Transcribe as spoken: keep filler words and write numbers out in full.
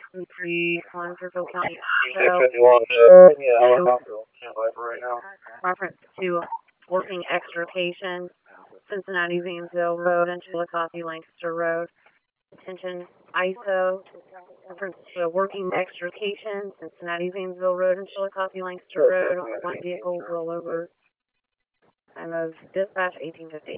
three one Fairfield County. six So, fifty-one, uh, yeah, I'm comfortable. Stand by for right now. reference to working extrication, Cincinnati Zanesville Road and Chillicothe Lancaster Road. Attention I S O, reference to a working extrication, Cincinnati Zanesville Road and Chillicothe Lancaster Road. One vehicle rollover. Time of dispatch eighteen fifty.